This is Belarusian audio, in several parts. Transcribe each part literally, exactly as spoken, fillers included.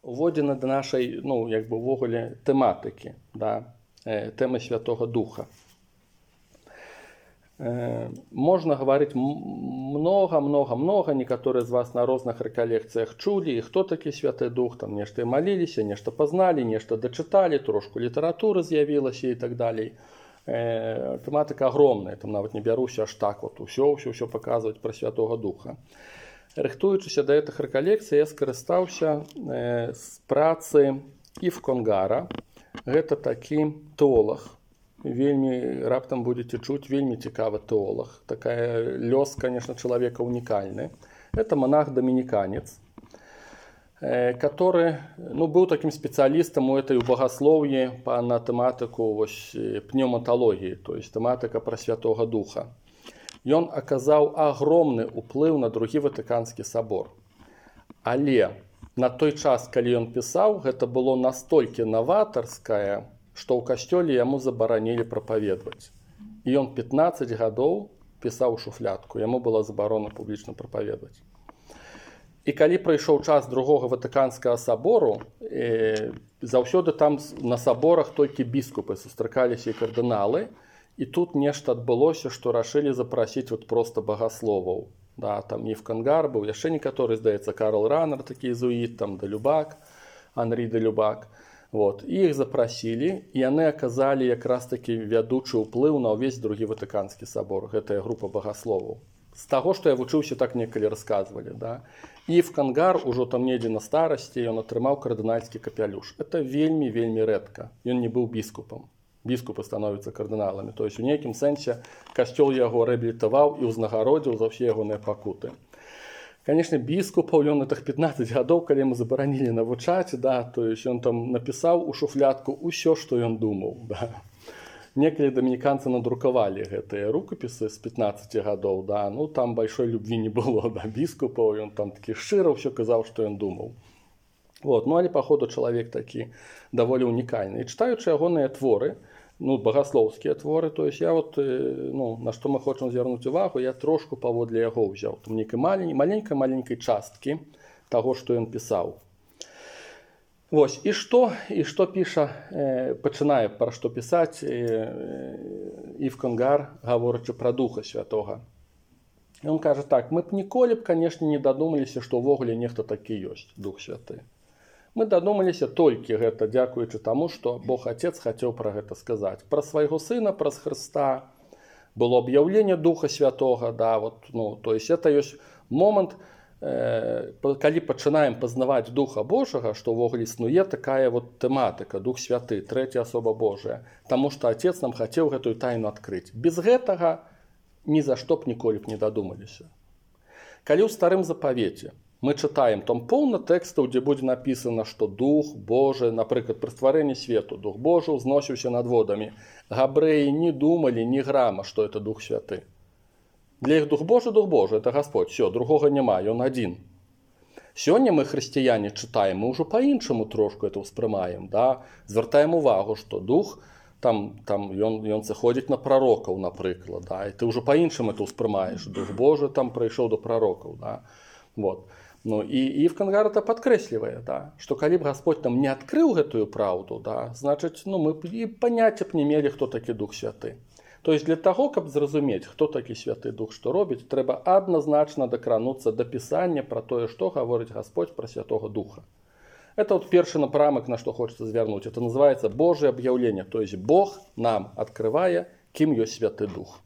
уводзены да нашай, ну, як бы ўвогуле тэматыкі, да, тэмы Святого Духа. Можна гаварыць многа-многа-многа, некаторыя з вас на розных рэкалекцыях чулі, і хто такі Святы Дух, там нешта і маліліся, нешта пазналі, нешта дачыталі, трошку літаратуры з'явілася і так далей. Тэматыка агромная, там нават не бяруся аж так вот усё, усё, усё паказваць пра Святога Духа. Рыхтуючыся да гэтых рэкалекцый, я скарыстаўся з працы Ивконгара. Гэта такі тэолаг. Вельмі раптам будете чуць, вельмі цікавы тэолаг. Такая лёс, конечно, чалавека унікальны. Это монах-доминиканец, который, ну, быў таким спецыялістам у этой богослов'і па на тэматыку вось пнеўматалогіі, то есть тэматыка пра Святога Духа. Ён аказаў агромны ўплыў на другі Ватыканскі сабор. Але на той час, калі ён пісаў, гэта было настолькі наватарскае, што ў касцёле яму забаранілі прапаведваць. І ён пятнаццаць гадоў пісаў шуфлятку, яму была забарона публічна прапаведваць. І калі прыйшоў час другога Ватыканскага сабору, э, заўсёды там на саборах толькі біскупы сустракаліся і кардыналы, і тут нешта адбылося, што рашылі запрасіць вот проста багасловаў. Да, там Ивконгар быў, яшчэ некаторы, здаецца, Карл Ранер, такі езуіт, там Делюбак, Анрі Делюбак. Вот. І іх запрасілі, і яны аказалі якраз такі вядучы ўплыў на ўвесь другі Ватыканскі сабор, гэтая група багасловаў. З таго, што я вучыўся, так некалі расказвалі. Да? Ивконгар ужо там недзе на старасці, ён атрымаў кардынальскі капялюш. Это вельмі-вельмі рэдка. Ён не быў біскупам. Біскупы становяцца кардыналамі. То есть у нейкім сэнсе касцёл яго рэабілітаваў і ўзнагародзіў за ўсе ягоныя пакуты. Конечно, біскупаў ён на тых пятнаццаць гадоў, калі яму забаранілі навучаць, да, то есть ён там напісаў у шуфлятку ўсё, што ён думаў. Да. Некалі дамініканцы надрукавалі гэтыя рукапісы з пятнаццаці гадоў, да, ну там большой любві не было да біскупаў, ён там такі шчыра ўсё казаў, што ён думаў. Вот. Ну, але, паходу, чалавек такі даволі унікальны. І чытаючы ягоныя творы, ну, багаслоўскія творы, то есть я вот, ну, на што мы хочам звярнуць увагу, я трошку паводле яго ўзяў. Там нейкай маленькай-маленькай часткі таго, што ён пісаў. Вось, і што, і што піша, э, пачынае пра што пісаць э, Ивконгар, гаворачы пра Духа Святога. Ён кажа так: мы б ніколі б, канешне, не дадумаліся, што ўвогуле нехта такі ёсць, Дух Святы. Мы дадумаліся толькі гэта, дзякуючы таму, што Бог Отец хацеў пра гэта сказаць. Пра свайго сына, праз Хрыста было аб'яўленне Духа Святога, да, вот, ну, то есть это ёсць момант, э, калі пачынаем пазнаваць Духа Божага, што ўвогуле існуе такая вот тэматыка, Дух Святы, трэця асоба Божая, таму што Отец нам хацеў гэтую тайну адкрыць. Без гэтага ні за што б ніколі б не дадумаліся. Калі ў Старым Запавеце мы чытаем там поўна тэкстаў, дзе будзе напісана, што Дух Божы, напрыклад, пры стварэнні свету, Дух Божы ўзносіўся над водамі. Габрэі не думалі ні грама, што это Дух Святы. Для іх Дух Божы, Дух Божы, это Господь. Все, другога няма, ён адзін. Сёння мы, хрысціяне, чытаем, мы ўжо па-іншаму трошку это ўспрымаем, да? Звяртаем увагу, што Дух там, там ён, ён заходзіць на прарокаў, напрыклад, да? І ты ўжо па-іншаму это ўспрымаеш. Дух Божы там прыйшоў да прарокаў, да? Вот. Ну, і Ивконгар это падкрэслівае, да, што калі б Господь нам не адкрыў гэтую праўду, да, значыць, ну, мы б і паняцця б не мелі, хто такі Дух Святы. То есть для таго, каб зразумець, хто такі Святы Дух, што робіць, трэба адназначна дакрануцца да пісання пра тое, што гаворыць Господь пра Святога Духа. Это вот першы напрамак, на што хочацца звярнуць. Это называецца Божие аб'яўленне, то есть Бог нам адкрывае, кім ёсць Святы Дух.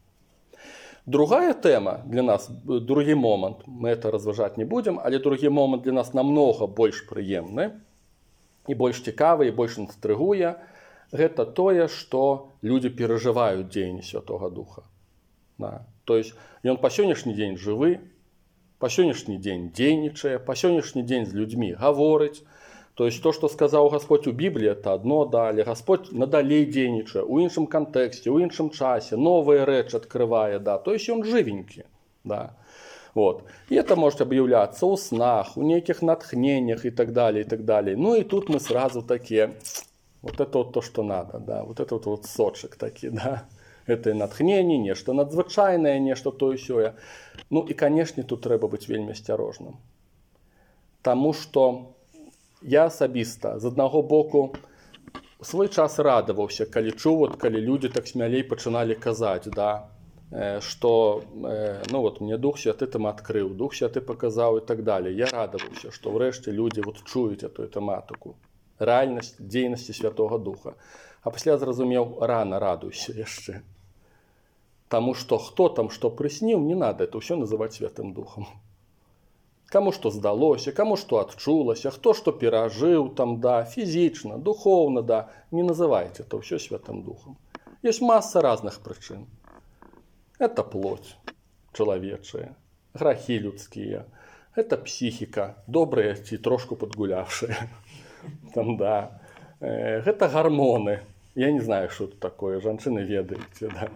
Другая тэма для нас, другі момант, мы это разважаць не будзем, але другі момант для нас намнога больш прыемны і больш цікавы, і больш інтрыгуе, гэта тое, што людзі перажываюць дзеянне Святога Духа. Да. То есть ён па сённяшні дзень жывы, па сённяшні дзень дзейнічае, па сённяшні дзень з людзьмі гаворыць. То есть то, што сказаў Господь у Бібліі, это адно, да, але Господь надалей дзейнічае, у іншым кантэксце, у іншым часе, новыя рэчы адкрывае, да, то есть ён жывенькі, да. Вот. И это может объявляться у снах, у неких натхнениях и так далее, и так далее. Ну и тут мы сразу такие, вот это вот то, что надо, да, вот это вот, вот сочек таки, да. Это натхнение, нешта надзвычайнае, нешта то і сёе. Ну і, канешне, тут трэба быць вельмі асцярожным. Таму што я асабіста з аднаго боку свой час радаваўся, калі чуў, вот, калі людзі так смялей пачыналі казаць, да, што ну, вот, мне Дух Святы там адкрыў, Дух Святы паказаў і так далее. Я радаваўся, што ўрэшце людзі вот, чуюць эту тэматыку, рэальнасць дзейнасці Святога Духа. А пасля зразумеў, рана радуйся яшчэ. Таму што хто там што прысніў, не надо это ўсё называць Святым Духам. Каму што здалося, каму што адчулася, хто што перажыў там, да, фізічна, духоўна, да, не называйце это ўсё Святым Духам. Ёсць маса разных прычын. Это плоть чалавечая, грахі людскія, это псіхіка, добрая ці трошку падгулявшая. Там, да. Гэта гармоны. Я не знаю, што это такое, жанчыны ведаеце, да.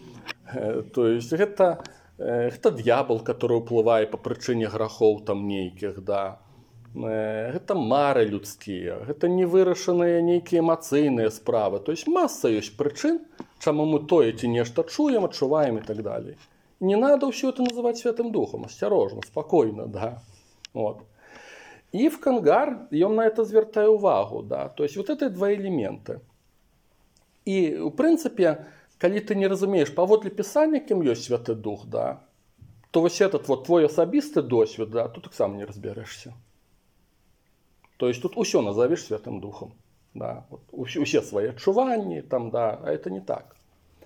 То есть гэта Гэта д'ябал, который ўплывае па прычыне грахоў там нейкіх, да. Гэта мары людскія, гэта невырашаныя нейкія эмацыйныя справы. То есть маса ёсць прычын, чаму мы тое ці нешта чуем, адчуваем і так далее. Не надо ўсё это называць Святым Духом, асцярожна, спакойна, да. Вот. І Ифкангар, ён на это звяртае увагу, да. То есть вот это два элементы. І, у прынцыпе, калі ты не разумееш паводле пісання, кім ёсць Святы Дух, да, то вось этот вот твой асабісты досвед, да, тут таксама не разбярэшся. То есть тут усё назовеш Святым Духом, да, вот, усе свае адчуванні, там, да, а это не так.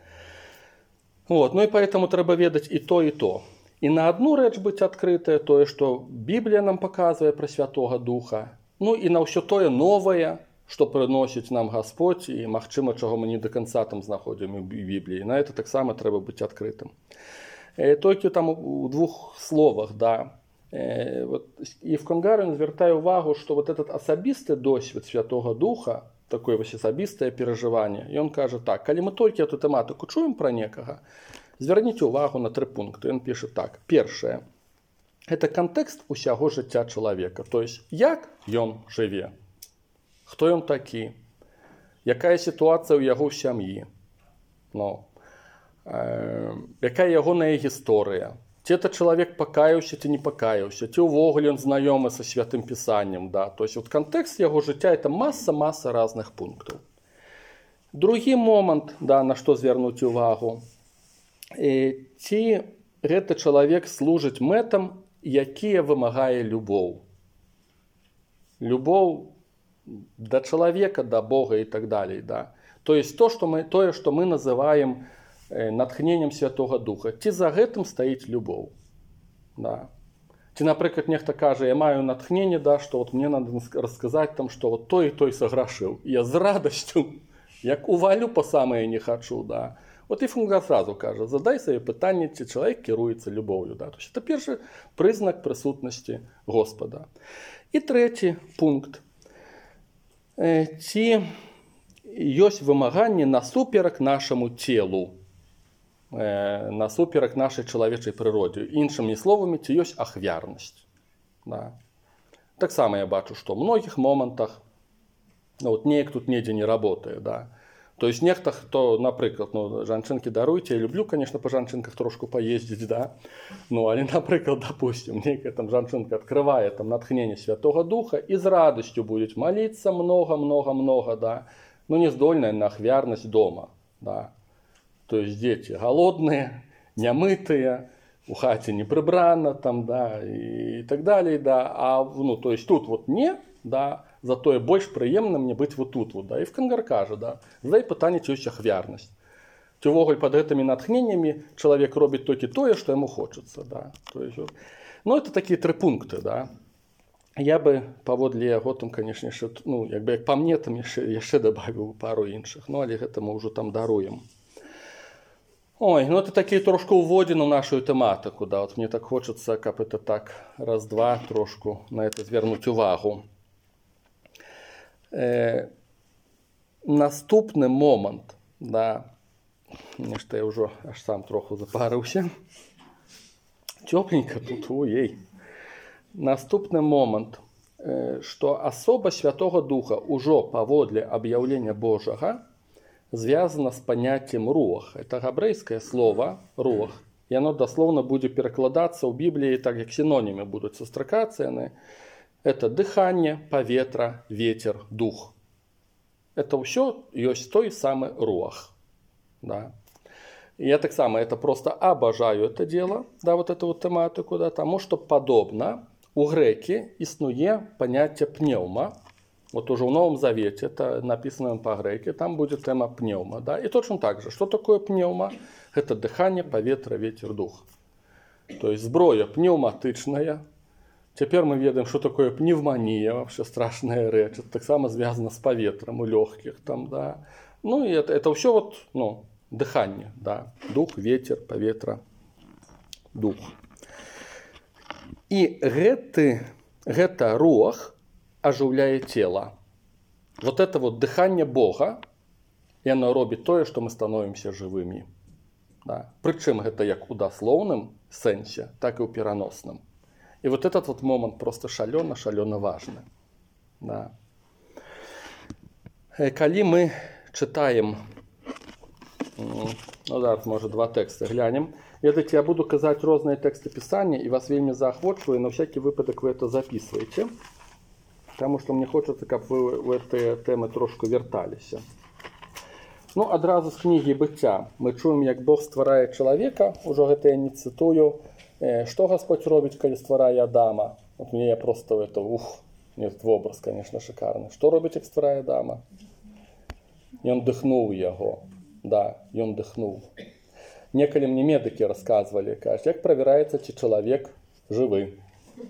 Вот, ну и поэтому трэба ведаць і то, і то. І на одну рэч быць адкрытая, тое, што Біблія нам паказвае пра Святога Духа, ну і на ўсё тое новае, што прыносіць нам Гасподзь, і, магчыма, чаго мы не до конца там знаходзім у Бібліі. На это таксама трэба быць адкрытым. Э, толькі там у двух словах, да. Э, вот, Ифкангар звяртае увагу, што вот этот асабісты досвед Святога Духа, такое вось асабістае перажыванне, ён кажа так, калі мы толькі эту тэматыку чуем пра некага, звярніце увагу на тры пункты. Ён піша так. Першае, это кантэкст усяго жыцця чалавека, то есть як ён жыве. Хто ён такі? Якая сітуацыя ў яго ў сям'і? Ну, э, якая ягоная гісторыя? Ці это чалавек пакаяўся, ці не пакаяўся? Ці ўвогуле ён знаёмы са Святым Пісаннем? Да? То есть вот кантэкст яго жыцця – это маса-маса разных пунктаў. Другі момант, да, на што звярнуць увагу. Э, ці гэты чалавек служыць мэтам, якія вымагае любоў? Любоў до человека, до Бога и так далее. Да. То есть то, что мы, то, что мы называем э, натхнением Святого Духа. Ці за гэтым стаіць любоў. Да. Ці, напрыклад, нехта кажа, я маю натхнение, да, что вот мне надо рассказать, там, что вот той и той сограшил. Я з радостью, як увалю по самое не хочу. Да. Вот Ифкангар сразу кажа, задай себе пытанне, ці чалавек кіруецца любоўю. Да. То есть это першы прызнак прысутнасці Господа. І трэці пункт. Ці ёсць вымаганні насуперак нашаму целу, насуперак нашай чалавечай прыродзе. Іншымі словамі, ці ёсць ахвярнасць. Да. Таксама я бачу, што ў многіх момантах ну, вот неяк тут недзе не работае. Да. То есть нехта, хто, напрыклад, ну, жанчынкі даруйце, я люблю, конечно, па жанчынках трошку паездзіць, да? Ну, але, напрыклад, допустим, нейкая там жанчынка открывае там натхнение Святого Духа і з радасцю будзе молиться много-много-много, да? Ну, не здольная на ахвярнасць дома, да? То есть дети голодные, немытые, у хаце не прибрано, там, да, и так далее, да? А, ну, то есть тут вот не, да? Затое больш прыемна мне быць вот тут. Вот, да. Ифкангар кажа, да, задай пытанне, ці ёсць ахвярнасць. Ці ўвогуле пад гэтымі натхненнямі чалавек робіць толькі тое, што яму хочацца. Да. То есть, вот. Ну, это такія тры пункты. Да. Я бы паводле яго там, канешне, ну, як бы як па мне, там яшчэ, яшчэ дабавіў пару іншых. Ну, але гэта мы ўжо там даруем. Ой, ну это такі трошку ўводзін у нашу тэматыку. Да. Вот мне так хочацца, каб это так раз-два трошку на это звярнуць увагу. Э, наступны момант, да, нешта я ўжо аж сам троху запарыўся. Тёпленька тут, ой. Наступны момант, э, што асоба Святога Духа ўжо паводле аб'яўлення Божага звязана з паняццем руах. Это габрэйскае слово руах. Яно даслоўна будзе перакладацца ў Бібліі так, як сінонімы будуць сустракацца яны. Это дыхание, паветра, ветер, дух. Это ўсё ёсць той самы руах. Да. И я так само это просто обожаю это дело, да, вот эту вот тематику, да, тому что подобно у греки існує поняття пневма. Вот уже в Новом Завете, это написано по-греки, там будет тема пневма. Да? И точно так же, что такое пневма? Это дыхание, поветра, ветер, дух. То есть зброя пневматичная. Теперь мы ведаем, что такое пневмония, вообще страшная речь. Это так само связано с поветром у легких. Там, да. Ну и это, это все вот, ну, дыхание. Да. Дух, ветер, поветра, дух. И гэты, гэта руах оживляет тело. Вот это вот дыхание Бога, и оно робит то, что мы становимся живыми. Да. Причем это как у дословном сенсе, так и у переносном. И вот этот вот момент просто шалено-шалено важный. Да. Коли мы читаем, ну да, может два текста глянем, я, я буду казать разные тексты Писания, и вас вельми заохвочиваю, на всякий выпадок вы это записываете, потому что мне хочется, как вы в этой темы трошку вертались. Ну, одразу з книги «Быття» мы чуем, як Бог стварае человека, уже это я не цитую, что Господь робит, когда стварае Адама. Вот мне я просто это, ух, этот образ, конечно, шикарный. Что робит, как стварае Адама? И он дыхнул его, да, и он дыхнул. Неколи мне медики рассказывали, кажуть, як проверяется, чи человек живый.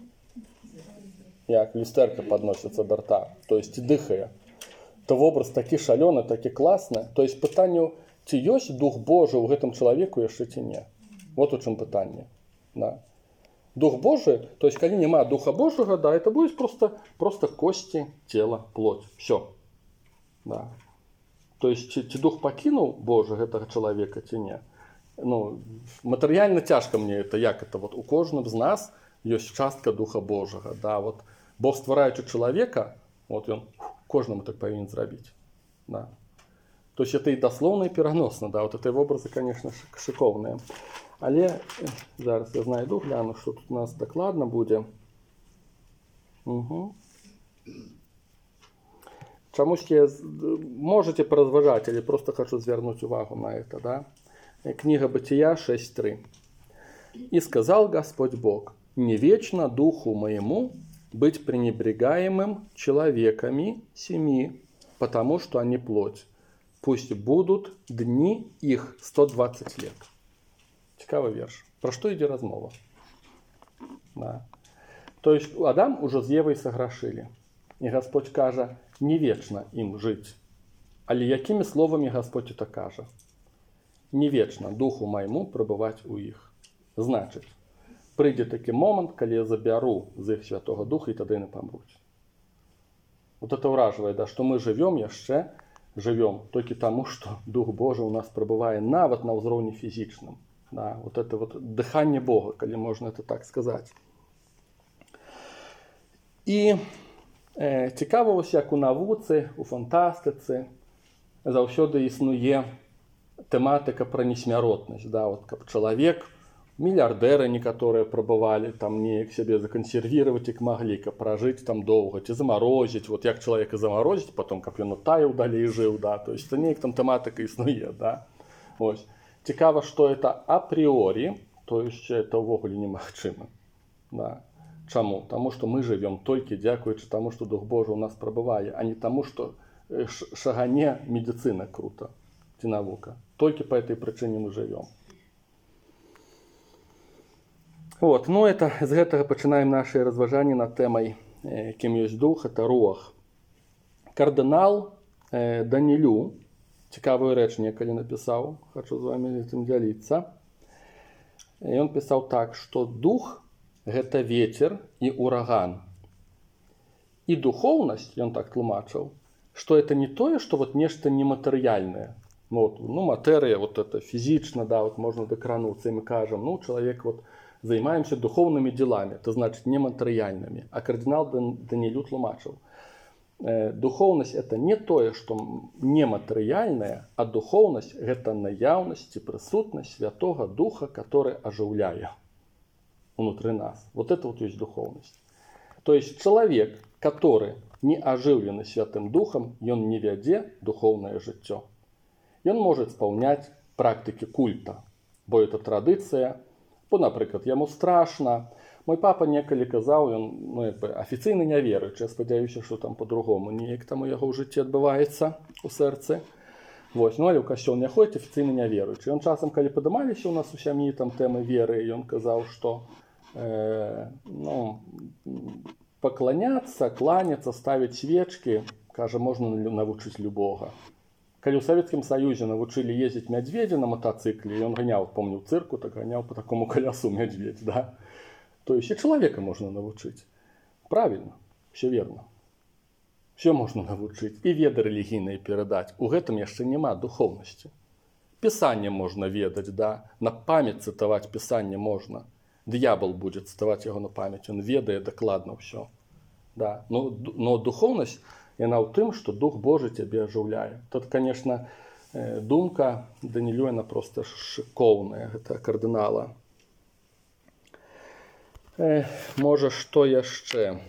Як люстерка подносится до рта, то есть дыхая. То образ такі шалёны, такі класны. То есть пытанне, ці ёсць дух Божий у гэтым чалавеку яшчэ ці не. Вот у чым пытанне. Да. Дух Божий, то есть калі няма духа Божьего, да, это будет просто, просто кости, тело, плоть. Все. Да. То есть ці, ці дух покинул Божий гэтага чалавека ці не. Ну, матэрыяльна цяжка мне это, як это вот у кожным з нас ёсць частка духа Божьего. Да, вот Бог ствараючы чалавека, вот ён кожнаму так павінен зрабіць. Да. То есть это и дословно, и переносно. Да, вот эти образы, конечно, шиковные. Але зараз я знайду, гляну, что тут у нас докладно будет. Угу. Чамусь я можете поразважать, или просто хочу звернуть увагу на это, да? Книга Бытия шесть три. «И сказал Господь Бог, не вечно духу моему быть пренебрегаемым человеками семи, потому что они плоть. Пусть будут дни их сто двадцать лет». Цікавий вірш. Про що йде розмова? Да. То есть Адам уже з Євою сограшили. І Господь каже, не вечно їм жити. Але якими словами Господь это каже? Не вечно духу моєму пребувати у їх. Значить, прийде такий момент, коли я заберу з їх Святого Духа, і тоді не помруть. Вот это ураживает, да, что мы живем еще, живем только тому, что Дух Божий у нас пребывает навод на уровне физичном. Да, вот это вот дыхание Бога, коли можно это так сказать. І е, цікаво, ось як у науці, у фантастиці завсёды існує тематика про несмяротность. Да, вот как человек, миллиардеры некоторые пробывали, там не к себе законсервировать, как могли, как прожить там долго, ці заморозить, вот як человека заморозить, потом как он таял далі и жил, да, то есть это не там тематика існує, да. Ось. Цікаво, что это априори, то есть это увогуле немагчыма. Да. Чаму? Тому что мы живем только дякуючи тому, что Дух Божий у нас пробывае, а не тому, что шагане медицина круто, ці наука. Только по этой причине мы живем. Вот, ну это, з гэтага пачынаем наши разважанні над тэмай, э, кім ёсць дух, это руах. Кардынал э, Данілю, цікавую рэч некалі напісаў, хочу з вами этим дзяліцца. І ён пісаў так, што дух гэта ветер і ураган. І духоўнасць, ён так тлумачыў, што это не тое, што вот нешта нематэрыяльнае. Ну, вот, ну матэрыя, вот это фізічна, да, вот можна дакрануцца, і мы кажам, ну, чалавек вот занимаемся духовными делами, это значит нематериальными. А кардинал Данилю тлумачил. Э, духовность это не то, что нематериальное, а духовность это наявность и присутность Святого Духа, который оживляет внутри нас. Вот это вот есть духовность. То есть человек, который не ажыўлены Святым Духом, ён не вядзе духовное жыццё. Ён может исполнять практики культа, бо это традыцыя, бо, напрыклад, яму страшна. Мой папа некалі казаў, ён ну, афіцыйны няверуючы, я спадзяюся, што там по-другому неяк там у яго ў жыцці адбываецца у сэрцы. Вось, ну, але ў касцёл не ходзіць афіцыйны няверуючы. Ён часам, калі падымаліся ў нас у сям'і там тэмы веры, ён казаў, што э, ну, пакланяцца, кланяцца, ставіць свечкі, кажа, можна навучыць любога. Калі ў Савецкім Саюзе навучылі ездзіць мядзведзя на матацыкле, ён ганяў, помню, цырку, так ганяў по такому калясу мядзведь, да? То есть и человека можно научить. Правильно, все верно. Все можно научить. И веды релігійныя перадаць. У гэтым яшчэ няма духовнасці. Пісанне можна ведаць, да? На памяць цытаваць пісанне можна. Д'ябал будзе цытаваць яго на памяць. Он ведае дакладна ўсё. Да? Но, но духовнасць, яна ў тым, што Дух Божы цябе ажыўляе. Тут, конечно, думка Данілю, яна просто шыкоўная. Гэта кардынала. Можа, што яшчэ?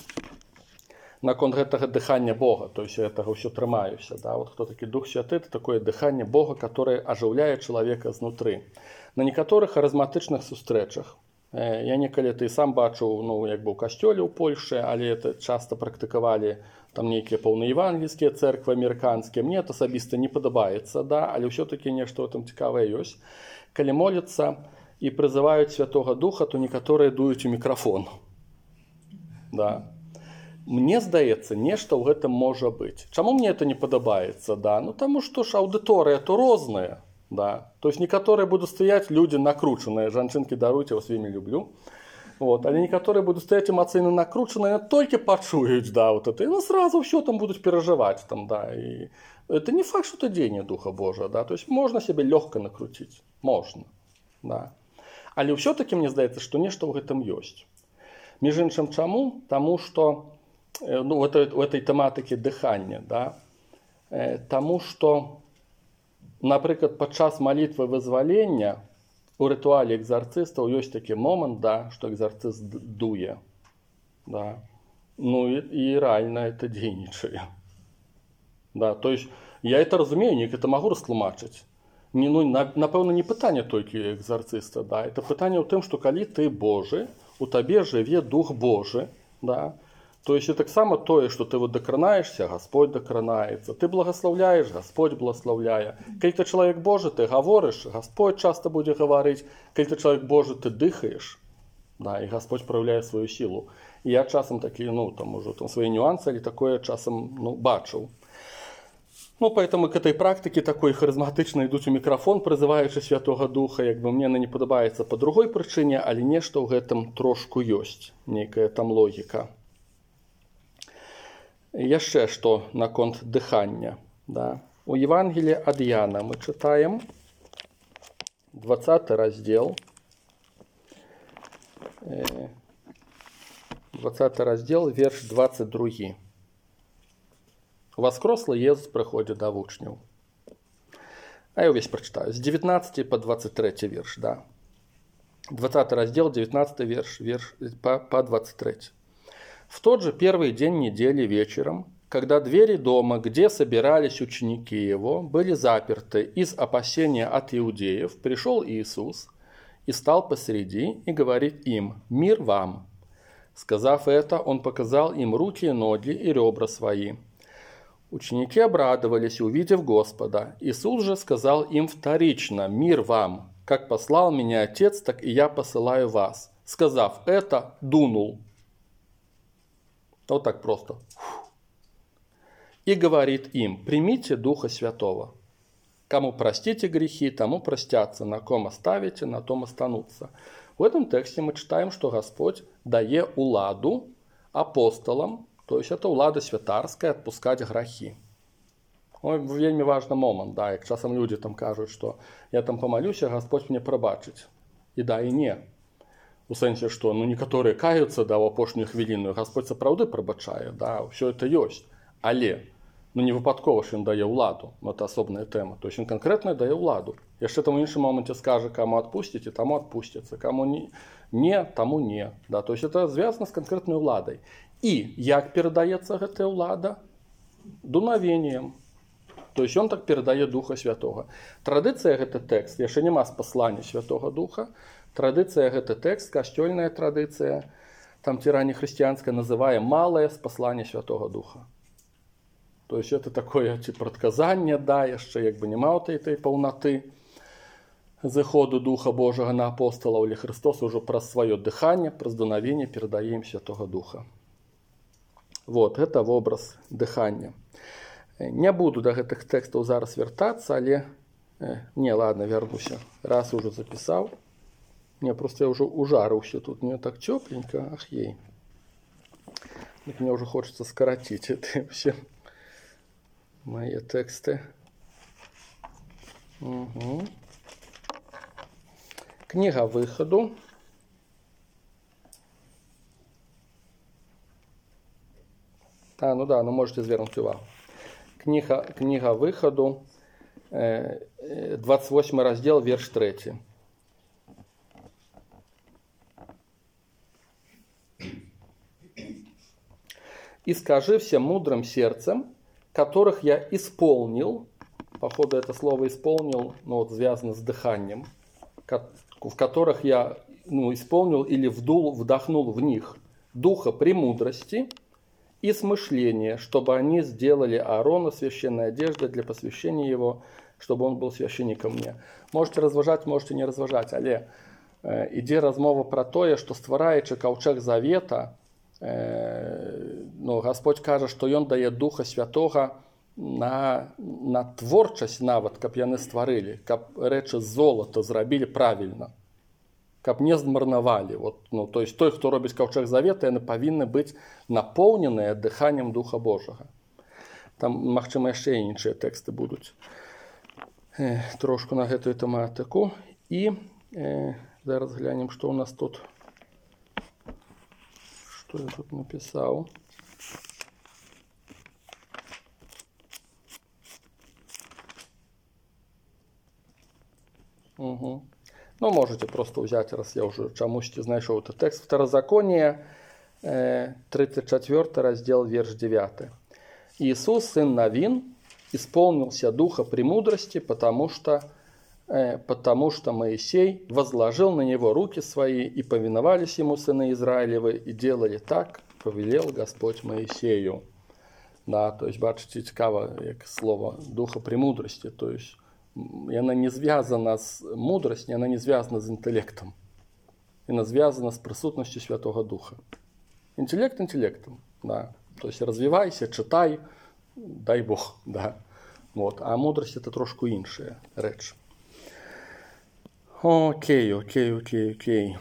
Наконт гэтага дыхання Бога, то есть я гэтага ўсё трымаюся. Да? Вот хто такі Дух Святы, это такое дыханне Бога, которое ажыўляе чалавека знутры. На некаторых харызматычных сустрэчах, я некалі ты сам бачыў, ну, як бы ў касцёле ў Польшы, але это часта практыкавалі там нейкія паўнаевангельскія цэрквы амерыканскія. Мне это асабіста не падабаецца, да? Але ўсё-таки нешта ў этом цікавае ёсць. Калі моліцца і прызываюць Святога Духа, то некаторыя дуюць у мікрафон. Да. Мне здаецца, нешта ў гэтым можа быць. Чаму мне это не падабаецца? Да? Ну, таму што ж аўдыторыя то розная. Да? То есть некаторыя будуць стаяць людзі накручаныя. Жанчынкі, даруйце, вас вельмі люблю. Вот. Але некаторыя будуць стаяць эмацыйна накручаныя, толькі пачуюць, да, вот это. І ну, сразу ўсё там будуць перажываць. Там, да. І это не факт, што это дзеянне Духа Божа. Да? То есть можна сябе лёгка накруціць. Можна. Да. Але ўсё-таки мне здаецца, што нешта ў гэтым ёсць. Між іншым, чаму? Таму што ну, у этой, у этой тэматыкі дыхання, да? Таму што, напрыклад, падчас малітвы вызвалення у рытуале экзарцыстаў ёсць такі момант, да, што экзарцыст дуе. Да? Ну і, і рэальна это дзейнічае. Да? То есть я это разумею, неяк это магу растлумачыць. Не, ну, напэўна, не пытанне толькі экзарцыста, да? Это пытанне ў тым, што калі ты Божы, у табе жыве Дух Божы, да? То есть и таксама тое, што ты вот дакранаешься, Господь дакранаецца. Ты благословляешь, Господь благословляе. Калі ты чалавек Божы, ты гаворыш, Господь часто будзе гаварыць. Калі ты чалавек Божы, ты дыхаеш, да, і Господь праяўляе сваю сілу. І я часам такі, ну, там ужо там свае нюансы, але такое часам, ну, бачыў. Ну, поэтому к этой практике такой харизматично идут у микрофон, призываючи Святого Духа, як бы мне она не подобаецца по другой причине, але нешта ў гэтым трошку ёсць, нейкая там логика. Яшчэ што наконт дыхання, да? У Евангелии ад Яна мы читаем двадцаты раздел, двадцаты раздел, верш двадцать два. Воскрослый Иисус приходит до вучняў. А я увесь прочитаю. С девятнадцатого по двадцать третий верш, да. двадцатый раздел, девятнадцатый верш, верш по, по двадцать третий. В тот же первый день недели вечером, когда двери дома, где собирались ученики его, были заперты из опасения от иудеев, пришел Иисус и стал посреди и говорит им: «Мир вам». Сказав это, он показал им руки и ноги и ребра свои. Ученики обрадовались, увидев Господа. Иисус же сказал им вторично: «Мир вам! Как послал меня Отец, так и я посылаю вас». Сказав это, дунул. Вот так просто. И говорит им: «Примите Духа Святого. Кому простите грехи, тому простятся. На ком оставите, на том останутся». В этом тексте мы читаем, что Господь дае уладу апостолам, то есть это улада святарская, отпускать грехи. Ой, вельми важный момент, да, як часом люди там кажут, что я там помолюсь, а Господь мне пробачить. И да, и не. У сенсе, что ну, некоторые каются, да, в апошнюю хвилину, Господь сапраўды пробачае, да, все это есть. Але Ну не выпадкова ж ён дае ўладу, это асобная тэма. То есть ён канкрэтна дае ўладу. Яшчэ там у іншым моманце скажа, каму адпусціце, таму адпусціцца, каму не, не таму не. Да? То есть это звязана з канкрэтнай уладай. І як перадаецца гэтая ўлада? Дуновением. То есть он так перадае Духа Святого. Традыцыя гэта тэкст, яшчэ няма спаслання Святого Духа. Традыцыя гэта тэкст, касцёльная традыцыя, там ці раннехрысціянская, называе малае спасланне Святого Духа. То есть это такое ці прадказанне, да, яшчэ як бы няма этой, этой паўнаты зыходу Духа Божага на апостолаў, але Христос ужо праз сваё дыханне, праз дуновенне перадае ім Святого Духа. Вот, гэта вобраз дыхання. Не буду да гэтых тэкстаў зараз вяртацца, але... Не, ладно, вярнуся. Раз ужо запісаў. Не, просто я ўжо ужарыўся тут. Мне так цёпленька, ах ей. Так мне ўжо хочацца скараціць это все мои тэксты. Угу. Книга выходу. А, ну да, ну можете звернуць увагу. Книга, книга выходу, двадцать восьмой раздел, верш третий. «И скажи всем мудрым сердцем, которых я исполнил», походу это слово «исполнил», ну вот связано с дыханием, в которых я ну, исполнил или вдул, вдохнул в них духа премудрости и смышления, чтобы они сделали Аарона священной одеждой для посвящения его, чтобы он был священником мне. Можете разважать, можете не разважать, але э, ідзе размова про тое, что ствараючы каўчэг завета, э, ну, Господь кажа, что ён дае Духа Святого на, на творчасць нават, каб яны стварылі, каб рэчы з золата зрабілі правільна, каб не змарнавалі. Вот, ну, то есть той, хто робіць каўчэг завета, яны павінны быць напоўненыя дыханнем Духа Божага. Там, магчыма, яшчэ і іншыя тэксты будуць э, трошку на гэтую тэматыку. І э, зараз глянем, што ў нас тут. Што я тут напісаў? Угу. Ну, можете просто взять, раз я уже чамусьці знайшоў этот текст. Второзаконие, тридцать четвёртый раздел, верш девятый. «Иисус, сын Навин, исполнился духа премудрости, потому что, э, потому что Моисей возложил на него руки свои, и повиновались ему сыны Израилевы, и делали так, повелел Господь Моисею». Да, то есть, бачите, цікаво, як слово духа премудрости, то есть, и она не связана с мудростью, она не связана с интеллектом. Она связана с присутностью Святого Духа. Интеллект интеллектом, да. То есть развивайся, читай, дай Бог, да. Вот. А мудрость это трошку іншая реч. Окей, окей, окей, окей.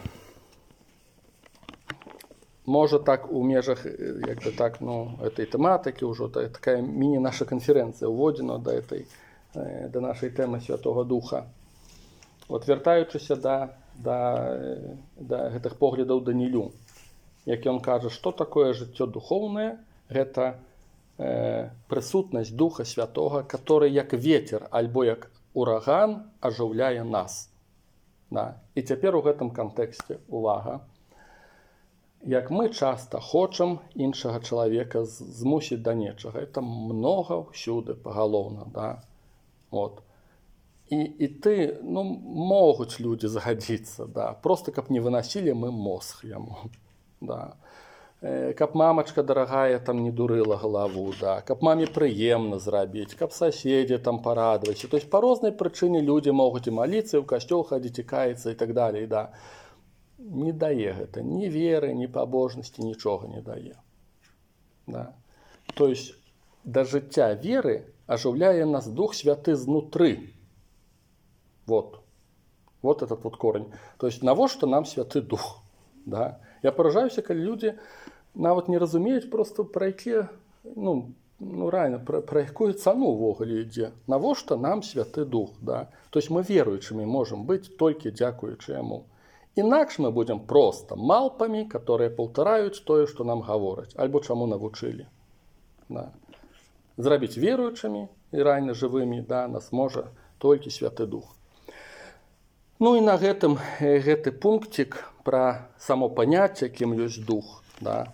Може так у межах, як би так, ну, этой тематики уже, такая мини-наша конференция уводена до этой до нашей темы Святого Духа. От вертаючыся да, да, да гэтых поглядаў Данілю, як ён кажа, што такое жыццё духоўнае, гэта э, прысутнасць Духа Святога, который як ветер альбо як ураган ажыўляе нас. Да. І цяпер у гэтым кантэксце увага, як мы часта хочам іншага чалавека змусіць да нечага. Это многа ўсюды пагалоўна, да. Вот. И, и ты, ну, могут люди загодиться, да, просто как не выносили мы мозг ему, да, э, как мамочка дорогая там не дурила голову, да, как маме приемно зрабить, как соседи там порадовать, то есть по разной причине люди могут и молиться, и в костел ходить, и каяться, и так далее, да, не дае это, ни веры, ни побожности, ничего не дае, да, то есть до життя веры оживляє нас Дух Святый знутры. Вот. Вот этот вот корень. То есть, навошта нам Святый Дух? Да? Я поражаюся, коли люди нават не разумеюць просто про які, ну, ну реально, про, про якую цану ввогуле ідзе. Навошта нам Святый Дух? Да? То есть, мы веруючымі можем быть толькі дзякуючы яму. Інакш мы будем просто малпами, которые паўтараюць тое, што нам гавораць, альбо чаму навучылі. Да. зрабіць веруючымі і райна жывымі, да, нас можа толькі Святы Дух. Ну і на гэтым гэты пунктик пра само паняцце, якім ёсць дух, да,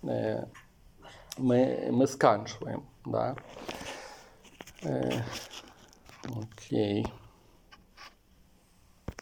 мы, мы сканчваем. Да. Окей.